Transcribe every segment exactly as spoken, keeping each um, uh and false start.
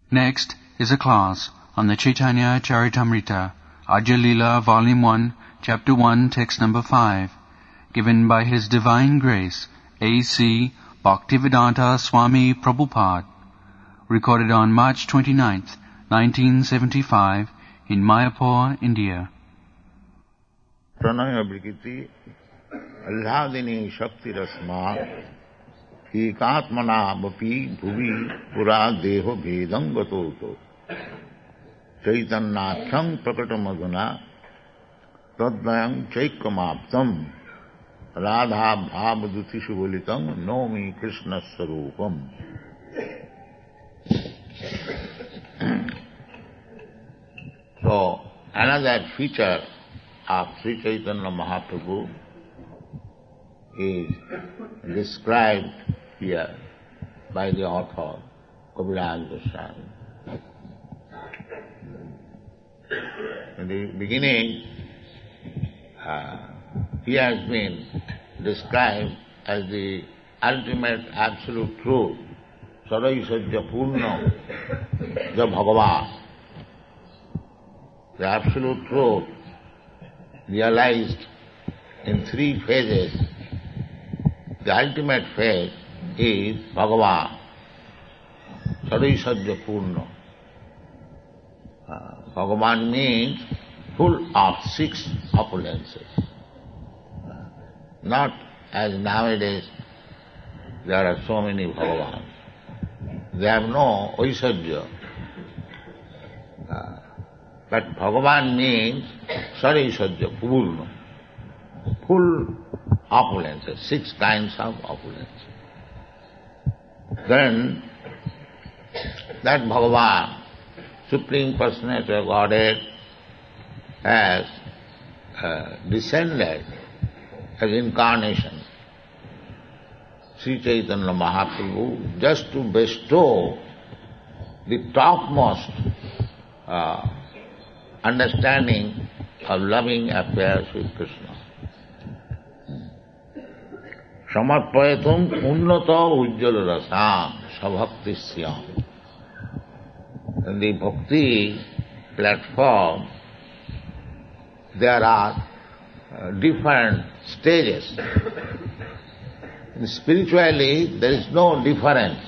Next is a class on the Chaitanya Charitamrita, Ajya Leela, Volume one, Chapter one, Text number five, given by His Divine Grace, A C Bhaktivedanta Swami Prabhupada, recorded on March twenty-ninth, nineteen seventy-five, in Mayapur, India. Pranaya Brikiti Alladini Shakti Rasma Ekatmana Vapi Bhuvi Pura Deho Bhedam Gatoto Chaitannakhyam Prakatamaduna Tadvayam Chaikamaptam Radha Bhavaduti Shubolitam Nomi Krishna Sarupam. So, another feature of Sri Chaitanya Mahaprabhu is described here by the author, Kaviraj Goswami. In the beginning, uh, he has been described as the ultimate absolute truth, Saraisajya Purna Ja Bhagavan. The absolute truth realized in three phases. The ultimate phase is Bhagavan, Saraisajya Purna. Uh, Bhagavan means full of six opulences. Uh, not as nowadays there are so many Bhagavans. They have no Aisajya. Uh, but Bhagavan means Saraisajya Purna, full opulences, six kinds of opulences. Then that Bhagavan, Supreme Personality of Godhead, has uh, descended as incarnation, Sri Chaitanya Mahaprabhu, just to bestow the topmost uh, understanding of loving affairs with Krishna. Samarpayatum unnata ujjala rasam sabhaktisyam. In the bhakti platform, there are uh, different stages. Spiritually, there is no difference.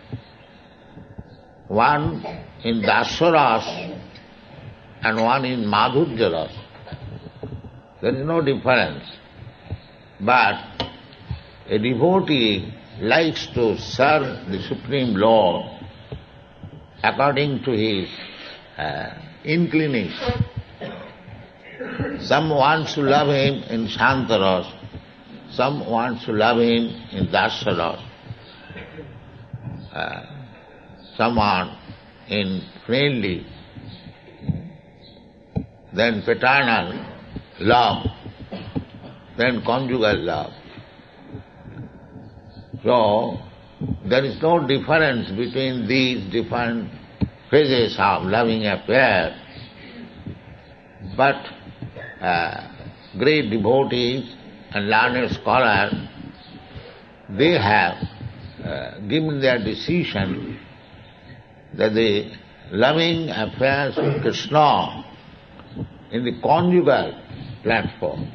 One in Dasaras and one in Madhurjaras. There is no difference. But a devotee likes to serve the Supreme Lord according to his uh, inclination. Some wants to love him in Shantaras, some wants to love him in Dasaras, uh, someone in friendly, then paternal love, then conjugal love. So, there is no difference between these different phases of loving affair, but uh, great devotees and learned scholars, they have uh, given their decision that the loving affairs with Krishna in the conjugal platform,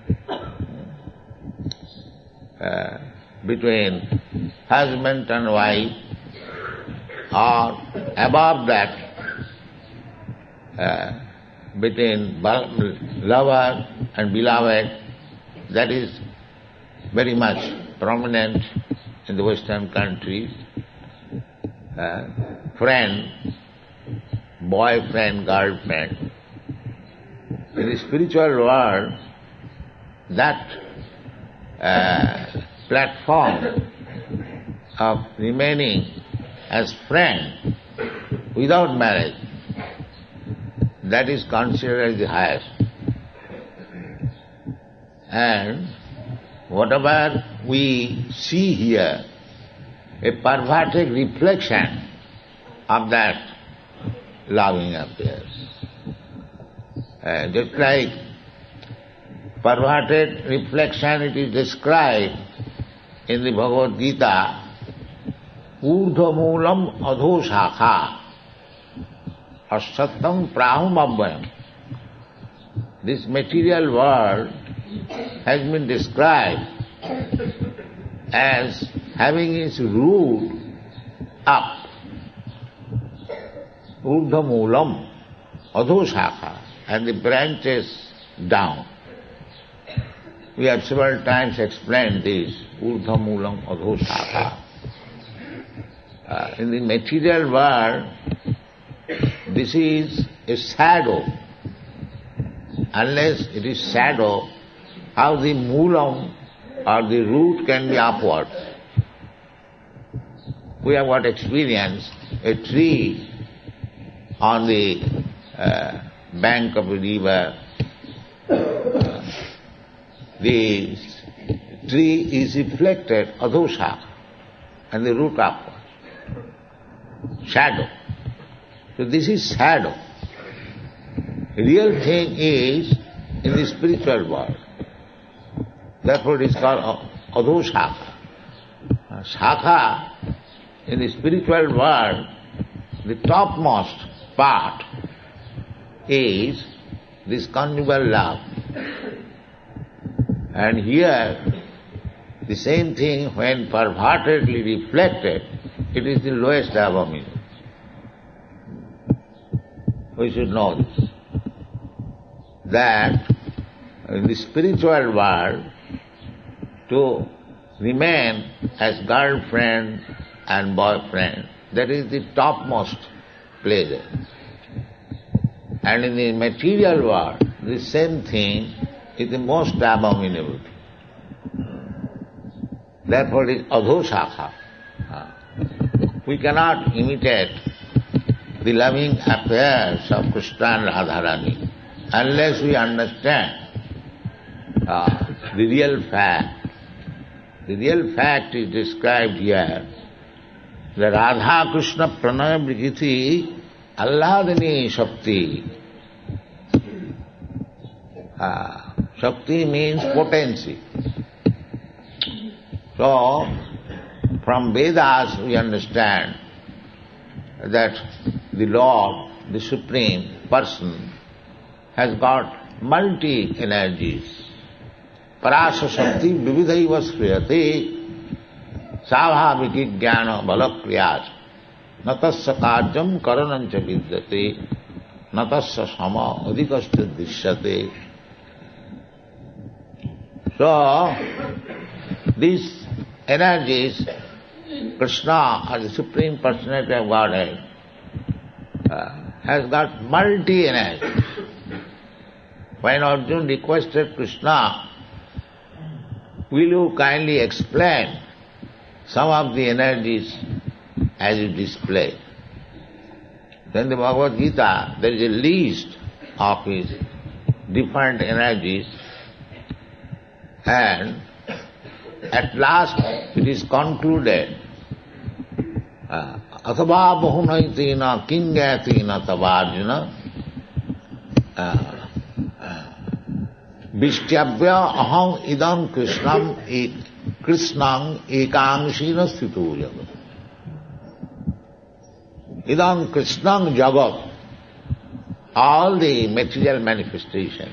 uh, between husband and wife, or above that, uh, between lover and beloved, that is very much prominent in the Western countries. Uh, friend, boyfriend, girlfriend. In the spiritual world, that uh, platform of remaining as friend without marriage, that is considered as the highest. And whatever we see here, a perverted reflection of that loving affairs. Uh, just like perverted reflection, it is described in the Bhagavad Gita, Urdhva Moolam Adho Shakha Asattam prahumabhyam. This material world has been described as having its root up, urdha moolam, adho shakha, and the branches down. We have several times explained this, urdha moolam, adho shakha. Uh, in the material world, this is a shadow. Unless it is shadow, how the moolam or the root can be upwards? We have got experience, a tree on the uh, bank of a river. Uh, the tree is reflected, adhosha, and the root upwards. Shadow. So this is shadow. Real thing is in the spiritual world. Therefore it is called adho shakha. Shakha in the spiritual world, the topmost part is this conjugal love. And here the same thing when pervertedly reflected, it is the lowest abomination. We should know this. That in the spiritual world, to remain as girlfriend and boyfriend, that is the topmost pleasure. And in the material world, the same thing is the most abominable. Therefore it is adho shakha. We cannot imitate the loving affairs of Krishna and Radharani unless we understand uh, the real fact. The real fact is described here. The Radha Krishna Pranaya Brigiti Alladini Shakti. Uh, Shakti means potency. So, from Vedas we understand that the Lord, the Supreme Person, has got multi-energies. Parasa Shakti vividhaiva shriyate savhaviki jnana balakriyas natasya karjam karanancha vidyate natasya sama adhikasya dishyate. So, these energies, Krishna, or the Supreme Personality of Godhead, uh, has got multi-energy. When Arjuna requested Krishna, will you kindly explain some of the energies as you display? Then the Bhagavad Gita, there is a list of his different energies, and at last it is concluded, Athava bahunaitina kingatina tavarjuna Vishtyabhya aham idam krishnam ek krishnam ekangshina sthito jagat. Idam krishnam jagat. All the material manifestation.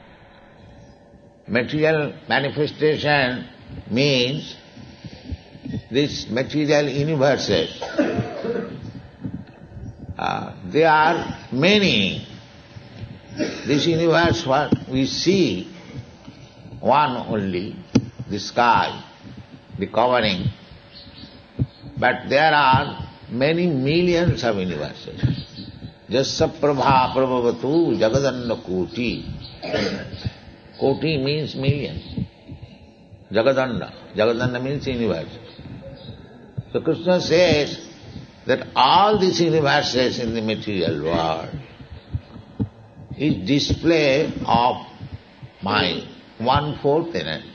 Material manifestation means these material universes. Uh, they are many. This universe, what we see, one only, the sky, the covering. But there are many millions of universes. Jasya prabha prabhavatu jagadanna koti. Koti means millions. Jagadanna. Jagadanna means universe. So Krishna says that all these universes in the material world is display of my one-fourth energy.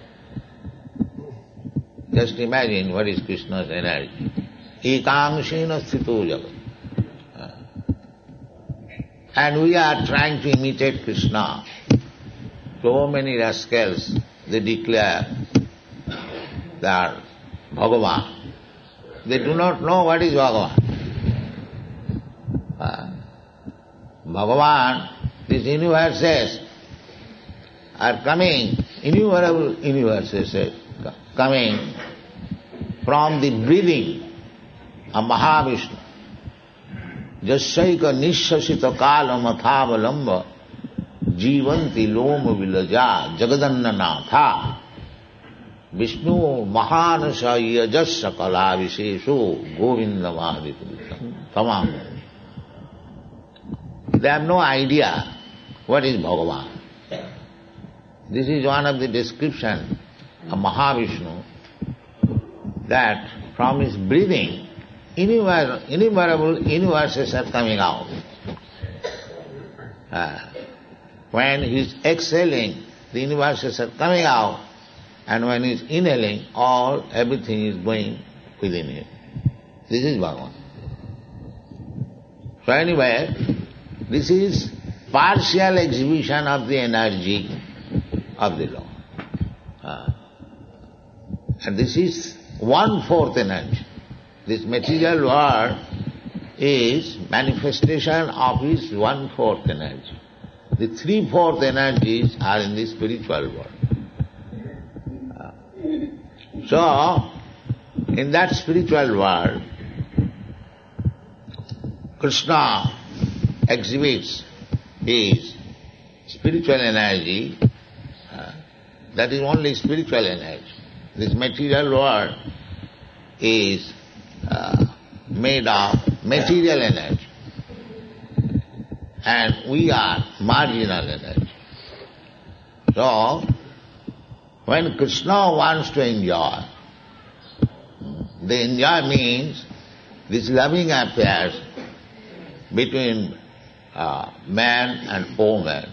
Just imagine what is Krishna's energy. Ekangshena sthito jagat. And we are trying to imitate Krishna. So many rascals, they declare they are Bhagavan. They do not know what is Bhagavan. Bhagavan, these universes are coming, innumerable universes are coming from the breathing of Mahavishnu. Jasyaika nishasita kala mathavalamba jivanti loma vilaja jagadannanatha Vishnu mahanasa yajassa kala vishesho govindamadipurutam tamam. They have no idea what is Bhagavan. This is one of the description of Mahavishnu, that from his breathing, innumerable universes are coming out. Uh, when he is exhaling, the universes are coming out, and when he is inhaling, all, everything is going within him. This is Bhagavan. So anyway, this is partial exhibition of the energy of the Lord. Uh, and this is one-fourth energy. This material world is manifestation of his one-fourth energy. The three-fourth energies are in the spiritual world. Uh, so, in that spiritual world, Krishna exhibits his spiritual energy. Uh, that is only spiritual energy. This material world is uh, made of material energy, and we are marginal energy. So, when Krishna wants to enjoy, the enjoy means this loving affairs between uh, man and woman.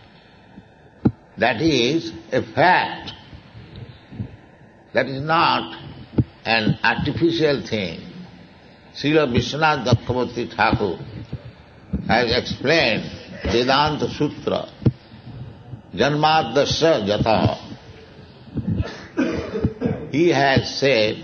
That is a fact. That is not an artificial thing. Srila Vishwanath Chakravarti Thakur has explained Vedanta Sutra, Janmadasya Jata. He has said,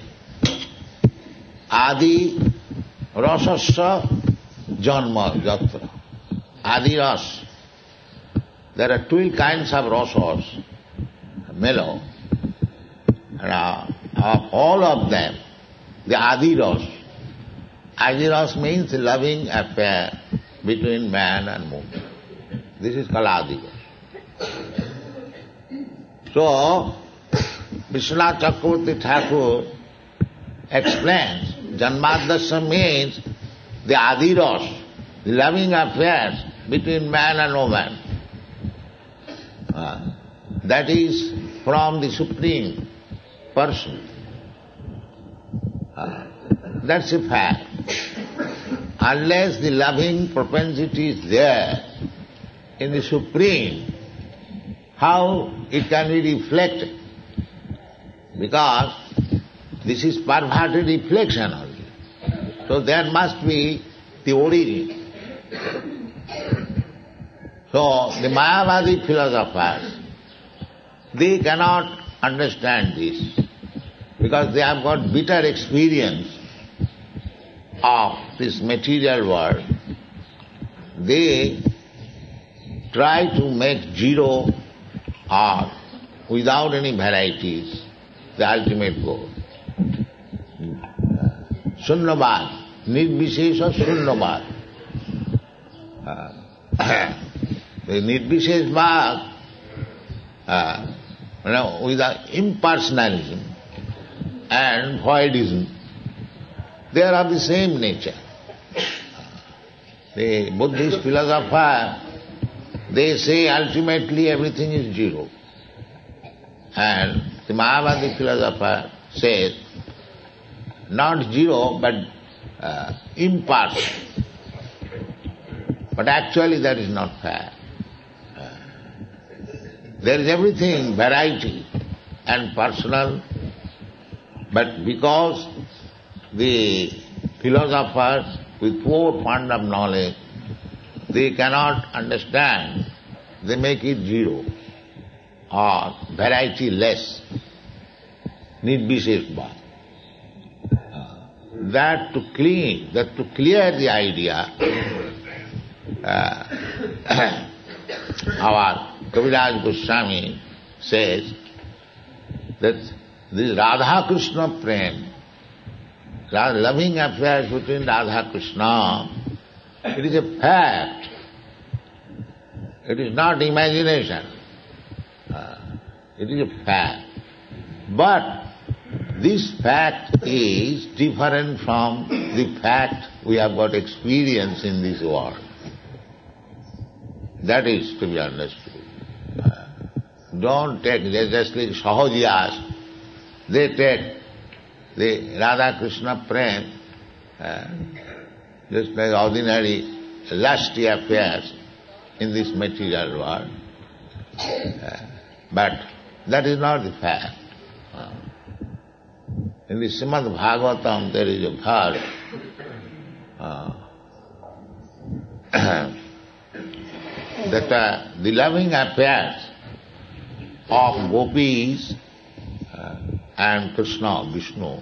Adi Rasasya Janma Jatra. Adi Ras. There are twelve kinds of rasas, mellow. And uh, of all of them, the Adi Ras. Adi Ras means loving affair between man and woman. This is called Adi Ras. So, Vishwanath Chakravarti Thakur explains, Janmadasya means the Adi Ras, the loving affairs between man and woman. Uh, that is from the Supreme Person. Uh, that's a fact. Unless the loving propensity is there in the Supreme, how it can be reflected? Because this is perverted reflection only. So there must be the origin. So the Mayavadi philosophers, they cannot understand this because they have got bitter experience of this material world. They try to make zero or without any varieties the ultimate goal. Sunnavad, nirvishesha sunnavad. Uh, the nirvishesh bhag, uh, you know, without impersonalism and voidism, they are of the same nature. The Buddhist philosopher, they say ultimately everything is zero. And the Mayavadi philosopher says, not zero, but uh, impersonal. But actually that is not fair. Uh, there is everything, variety and personal, but because the philosophers with poor fund of knowledge, they cannot understand, they make it zero or variety less, nirvishesha. Uh, that to clean, that to clear the idea, uh, our Kaviraj Goswami says that this Radha Krishna prem, loving affairs between Radha Krishna, it is a fact. It is not imagination. Uh, it is a fact. But this fact is different from the fact we have got experience in this world. That is to be understood. Uh, don't take, just like Sahajiyas, they take the Radha Krishna prem, uh, just like ordinary lusty affairs in this material world. Uh, but that is not the fact. Uh, in the Srimad Bhagavatam there is a verse uh, that uh, the loving affairs of gopis uh, and Krishna, Vishnu,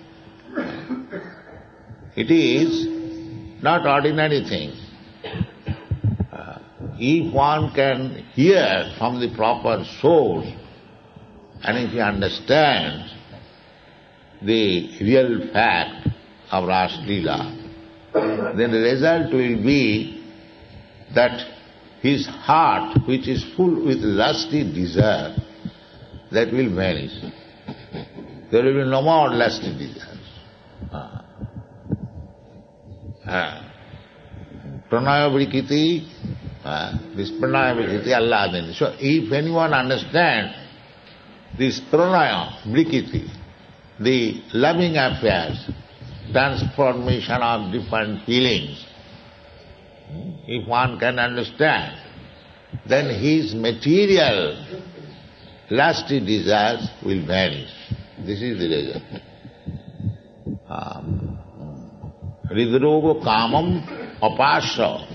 it is not ordinary thing. Uh, if one can hear from the proper source, and if he understands the real fact of Ras Leela, then the result will be that his heart, which is full with lusty desire, that will vanish. There will be no more lusty desires. Uh, uh, Pranaya Vrikiti, uh, this Pranaya Vrikiti, Allah then. So if anyone understands this Pranaya Vrikiti, the loving affairs, transformation of different feelings, if one can understand, then his material lusty desires will vanish. This is the result. Hridroga kamam apasya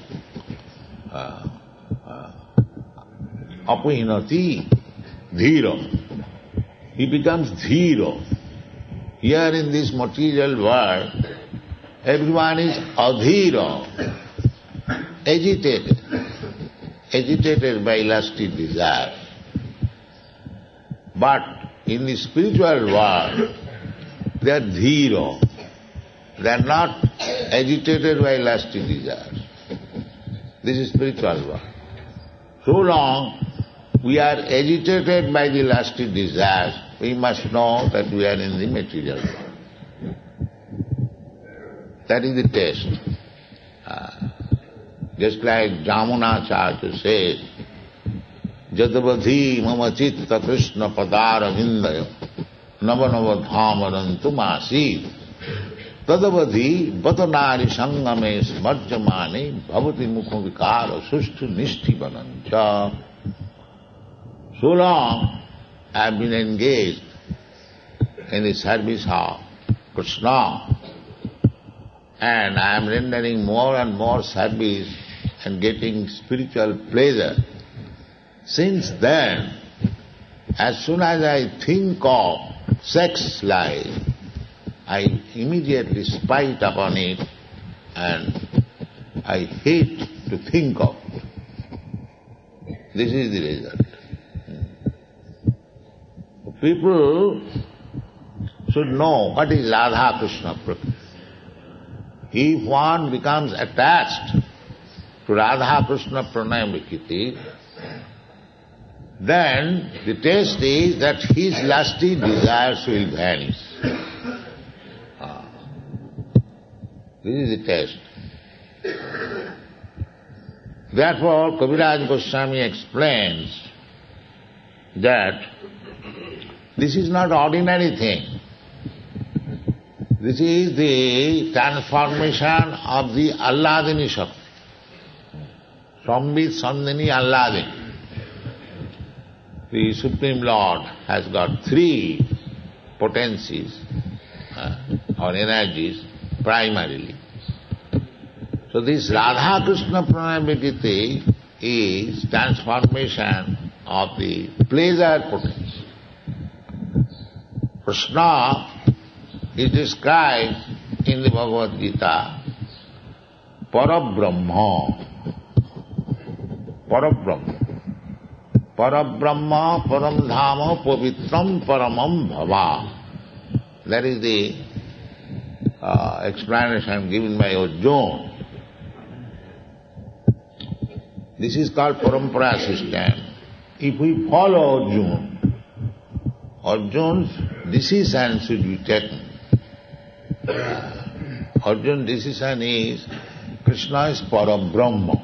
apuhinati dhira. He becomes dhira. Here in this material world, everyone is adhira, agitated, agitated by lusty desire. But in the spiritual world, they are dhira. They are not agitated by lusty desires. This is spiritual world. So long we are agitated by the lusty desires, we must know that we are in the material world. That is the test. Uh, just like Jamunacharya says, Jadavadhi mama chitta Krishna padara vindaya nava nava dhamarantu masid tadavadhi batanari sangame smarjamane bhavati mukha vikara sushtu nishti banancha. So long I have been engaged in the service of Krishna, and I am rendering more and more service and getting spiritual pleasure. Since then, as soon as I think of sex life, I immediately spite upon it and I hate to think of it. This is the result. People should know what is Radha Krishna Prakriti. If one becomes attached to Radha Krishna Pranaya, then the test is that his lusty desires will vanish. Ah. This is the test. Therefore, Kaviraj Goswami explains that this is not ordinary thing. This is the transformation of the Alladini Shakti. Sambit Sandhini Alladini. The Supreme Lord has got three potencies uh, or energies primarily. So this Radha Krishna Pranaya is transformation of the pleasure potency. Krishna is described in the Bhagavad Gita, Parabrahma. Parabrahma. Parabrahma, Paramdhama, Pavitram, Paramam Bhava. That is the uh, explanation given by Arjuna. This is called Parampara system. If we follow Arjuna, Arjuna's decision should be taken. Arjuna's decision is Krishna is Parabrahma.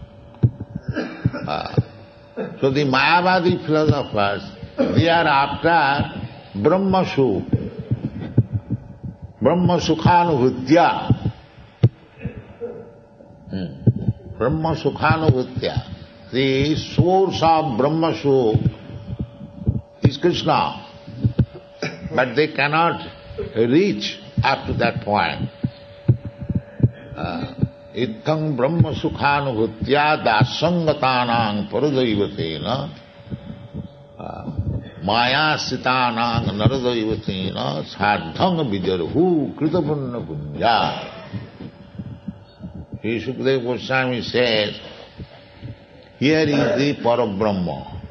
Uh, so the Mayavadi philosophers, they are after Brahma Sukh, Brahma Sukhanubhutya. Hmm. Brahma Sukhanubhutya. The source of Brahma Sukh is Krishna, but they cannot reach up to that point. Uh, Ittang Brahma Sukhanubhutya dasangatanang paradaivatena maya sitanang naradaivatena sadhang vijarhu kritapunna punya. Sri Sukadeva Goswami says, here is the Parabrahma.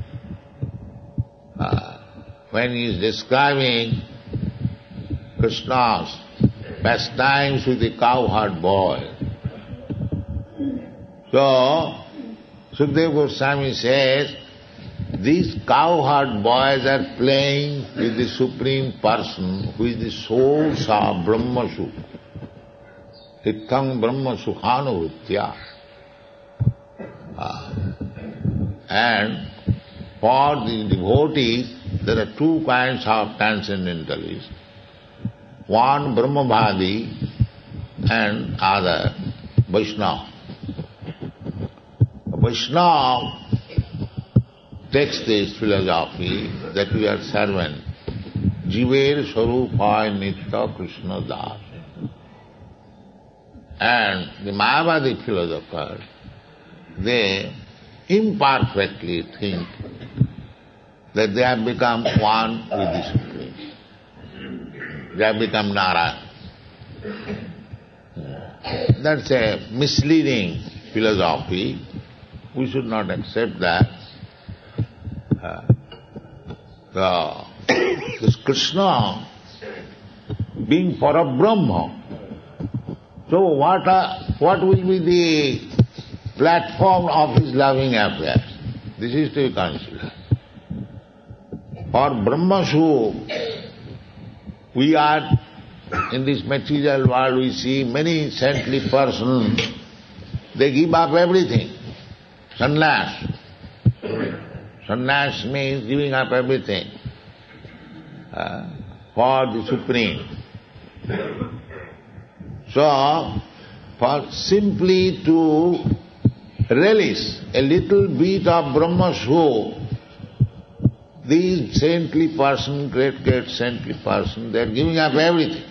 Uh, when he is describing Krishna's pastimes with the cowherd boy, so Sukadeva Goswami says, these cowherd boys are playing with the Supreme Person who is the source of Brahma Sukha. Ittang Brahma Sukhanubhutya. Uh, and for the devotees, there are two kinds of transcendentalists. One Brahmavadi and other Vaishnava. Vaishnava takes this philosophy that we are servant. Jiver Swarupai Nitya Krishna Das. And the Mayavadi philosophers, they imperfectly think that they have become one with the Supreme. They have become Narayana. That's a misleading philosophy. We should not accept that. Uh, the, this Krishna being Parabrahma, so what, are, what will be the platform of his loving affairs? This is to be considered. For Brahma Sukha, we are, in this material world we see many saintly persons, they give up everything. Sannyas. Sannyas means giving up everything uh, for the Supreme. So, for simply to relish a little bit of Brahma Sukha, these saintly person, great, great saintly person, they are giving up everything.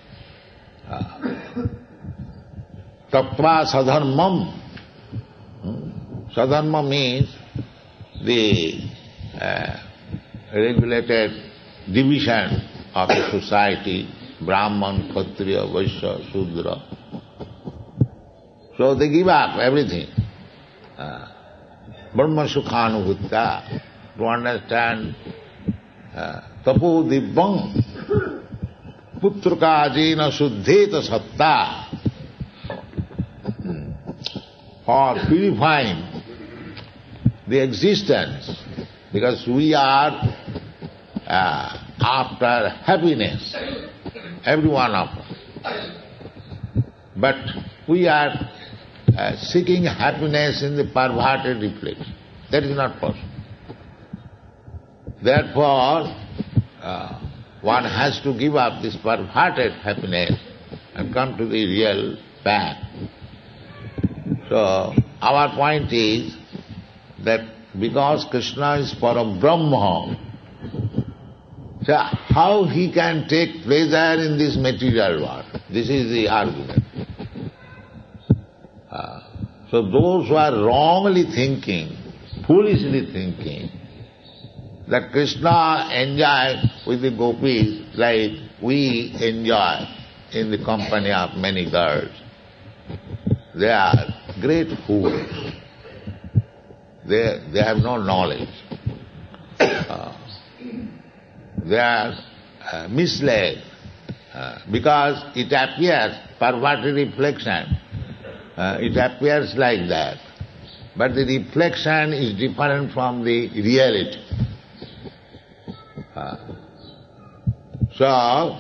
Tattva sadharmam. Sadharma means the uh, regulated division of the society, Brahman, Kshatriya, Vaishya, Shudra. So they give up everything. Uh, Brahma Sukhanubhutya, to understand tapo dibbam putraka ajena suddheta satta, for purifying the existence, because we are uh, after happiness, every one of us. But we are uh, seeking happiness in the perverted reflection. That is not possible. Therefore, uh, one has to give up this perverted happiness and come to the real path. So, our point is that because Krishna is Parabrahma, so how he can take pleasure in this material world? This is the argument. Uh, so those who are wrongly thinking, foolishly thinking, that Krishna enjoys with the gopis like we enjoy in the company of many girls, they are great fools. They, they have no knowledge. Uh, they are uh, misled uh, because it appears, perverted reflection, uh, it appears like that. But the reflection is different from the reality. Uh, so,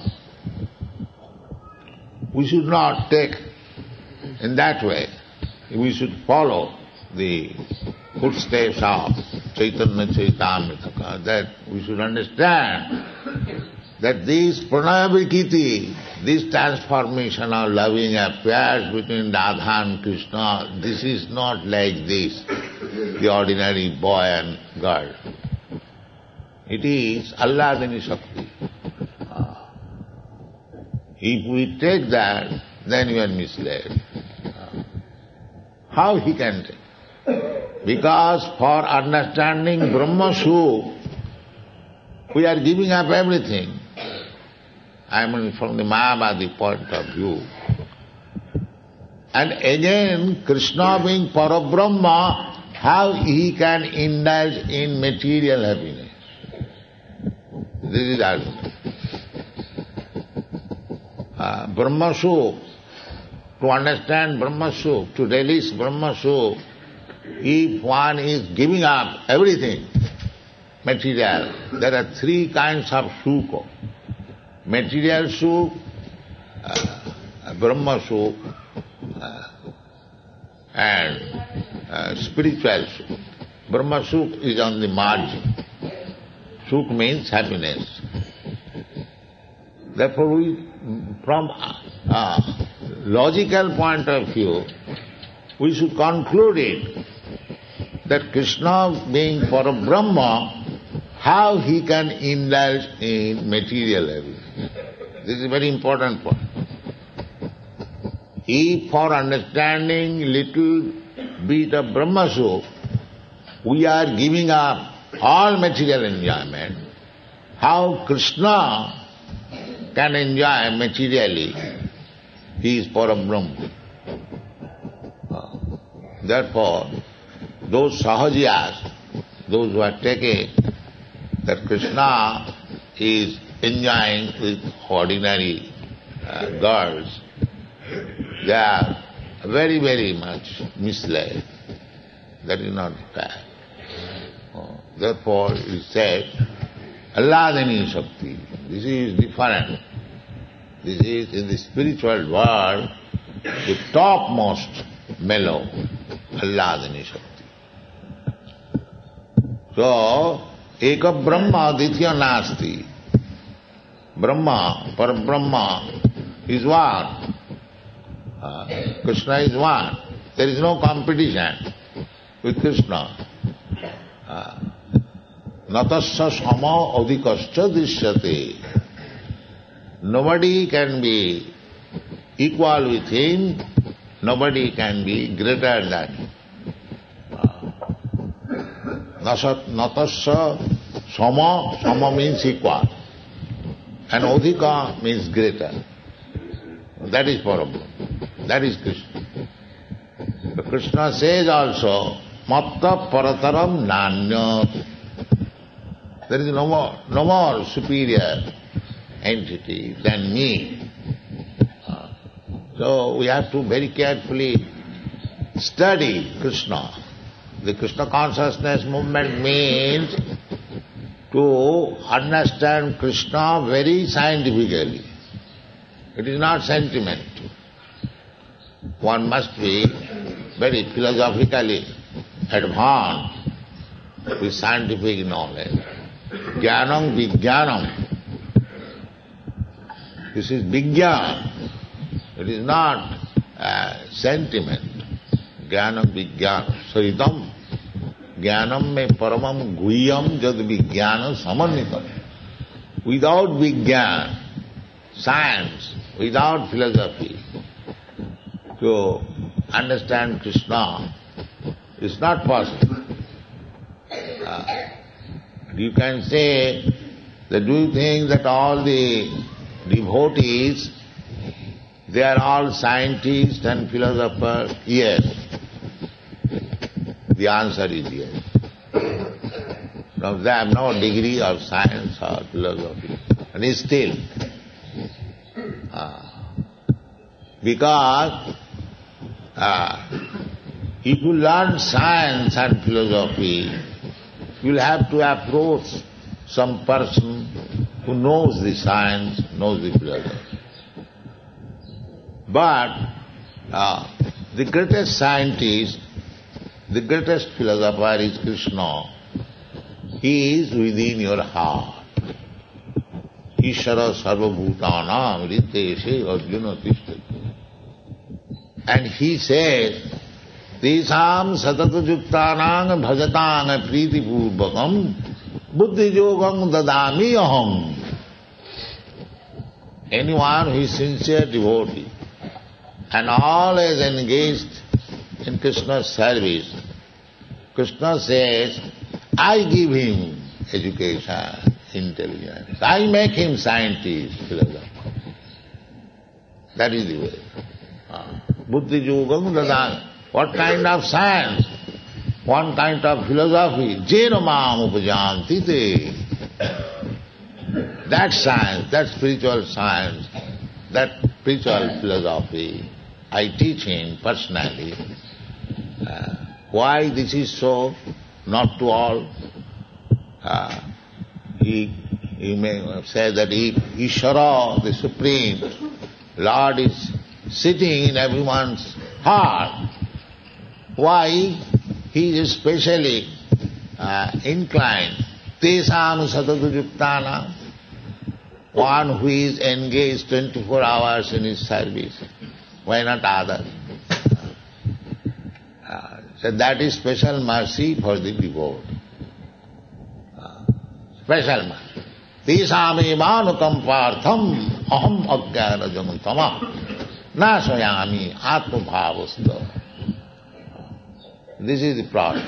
we should not take in that way. We should follow the footsteps of Chaitanya Chaitamrita, that we should understand that this Pranaya-Vikiti, this transformation of loving affairs between Radha and Krishna, this is not like this, the ordinary boy and girl. It is Alladini Shakti. If we take that, then we are misled. How he can take? Because for understanding Brahma Sukh, we are giving up everything. I mean from the Mayavadi point of view. And again, Krishna being Parabrahma, how he can indulge in material happiness? This is argument. Uh, Brahma Sukh, to understand Brahma Sukh, to release Brahma Sukh, if one is giving up everything, material, there are three kinds of Sukha. Material Sukh, uh, Brahma Sukh, uh, and uh, spiritual Sukh. Brahma Sukh is on the margin. Sukh means happiness. Therefore, we, from a logical point of view, we should conclude it that Krishna being Parabrahma, how he can indulge in material happiness. This is a very important point. If for understanding little bit of Brahma Sukh, we are giving up all material enjoyment, how Krishna can enjoy materially, he is Parabrahma. Therefore, those sahajiyas, those who are taking that Krishna is enjoying with ordinary uh, girls, they are very, very much misled. That is not fair. Therefore, it is said, Alladini Shakti. This is different. This is, in the spiritual world, the topmost mellow, Alladini Shakti. So, Eka Brahma Ditya Nasti. Brahma, Parabrahma is one. Uh, Krishna is one. There is no competition with Krishna. Uh, Natasya sama adhikascha drishyate. Nobody can be equal with him, nobody can be greater than him. Natasya sama, sama means equal, and adhika means greater. That is Parabrahma, that is Krishna. But Krishna says also, Matta parataram nanyat. There is no more, no more superior entity than me. Uh, so we have to very carefully study Krishna. The Krishna consciousness movement means to understand Krishna very scientifically. It is not sentiment. One must be very philosophically advanced with scientific knowledge. Jnanam Vijnanam. This is Vijnana. It is not uh, sentiment. Jnanam Vijnana. Saritam. Jnanam me paramam guhyam jad vijnana samanitam. Without Vijnana, science, without philosophy, to understand Krishna is not possible. Uh, You can say that do you think that all the devotees, they are all scientists and philosophers? Yes. The answer is yes. Now they have no degree of science or philosophy, and still, uh, because uh, if you learn science and philosophy, you will have to approach some person who knows the science, knows the philosophy. But uh, the greatest scientist, the greatest philosopher is Krishna. He is within your heart. Ishara sarva bhutanam riteshe arjuna tishtati. And he says, Tesam satata yuktanang bhajatang priti purvakam buddhi yogam dadami aham. Anyone who is sincere devotee and always engaged in Krishna's service, Krishna says, I give him education, intelligence. I make him scientist, philosopher. That is the way. Buddhi yogam dadami. What kind of science? What kind of philosophy? Jena mam upajanti te. That science, that spiritual science, that spiritual philosophy, I teach him personally. Uh, why this is so? Not to all. Uh, he, he may say that if Ishvara, the Supreme Lord, is sitting in everyone's heart, why he is especially uh, inclined, tesam satatu yuktana, one who is engaged twenty-four hours in his service, why not others? Uh, so that is special mercy for the devotee. Uh, special mercy. Tesam evanukampartham aham ajnana janutama na swayami atma bhavastha. This is the problem.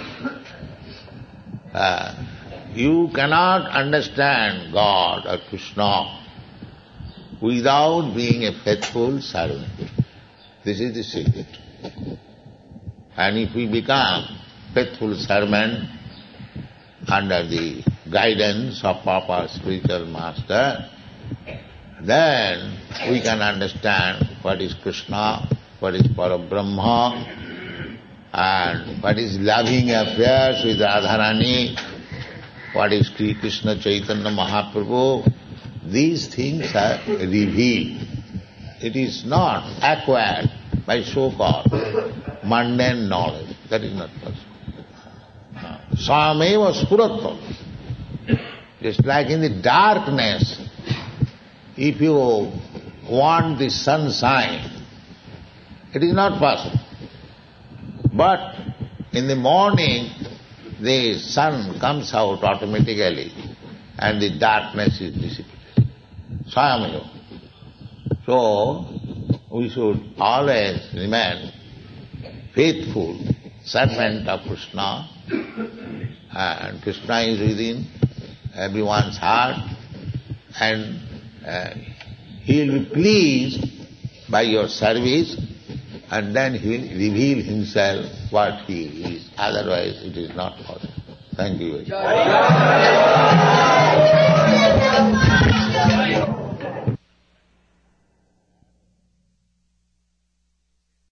Uh, you cannot understand God or Krishna without being a faithful servant. This is the secret. And if we become faithful servant under the guidance of proper spiritual master, then we can understand what is Krishna, what is Parabrahma, and what is loving affairs with Radharani, what is Krishna Chaitanya Mahaprabhu. These things are revealed. It is not acquired by so-called mundane knowledge. That is not possible. Sameva spuratva. Just like in the darkness, if you want the sunshine, it is not possible. But in the morning, the sun comes out automatically and the darkness is dissipated. Swayameva. So, we should always remain faithful servant of Krishna, and Krishna is within everyone's heart, and uh, he will be pleased by your service, and then he will reveal himself what he is. Otherwise it is not possible. Thank you very much.